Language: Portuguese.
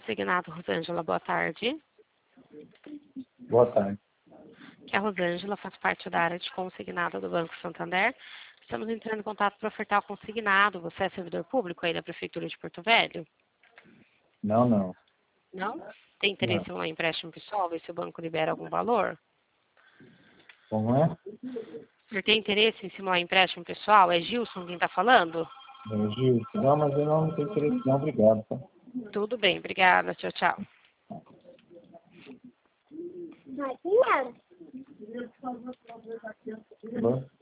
Consignado, Rosângela, boa tarde. Boa tarde. Aqui é a Rosângela, faz parte da área de consignado do Banco Santander. Estamos entrando em contato para ofertar o consignado. Você é servidor público aí da Prefeitura de Porto Velho? Não. Não? Tem Não. interesse em um empréstimo pessoal? Ver se o banco libera algum valor? Como é? Você tem interesse em simular empréstimo pessoal? É Gilson quem está falando? Gil? Não, mas eu não tenho interesse não, obrigado. Tá? Tudo bem, obrigada. Tchau, tchau. Bom.